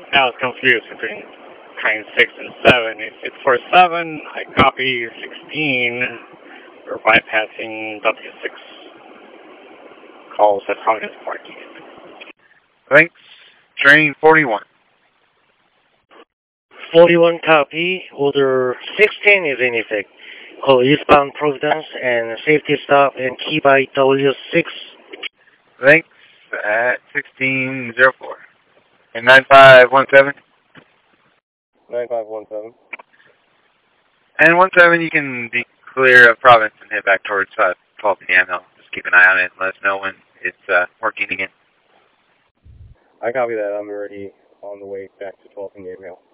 I was confused between train 6 and 7. If it's for 7, I copy 16. We're bypassing W6 calls at Providence Park. Thanks. Train 41. 41 copy. Order 16 is in effect. Call eastbound Providence and safety stop and key by W6. Thanks. At 1604. And 9517. 9517. And 17, you can be clear of Providence and head back towards 12 p.m. Just keep an eye on it and let us know when it's working again. I copy that. I'm already on the way back to 12 p.m.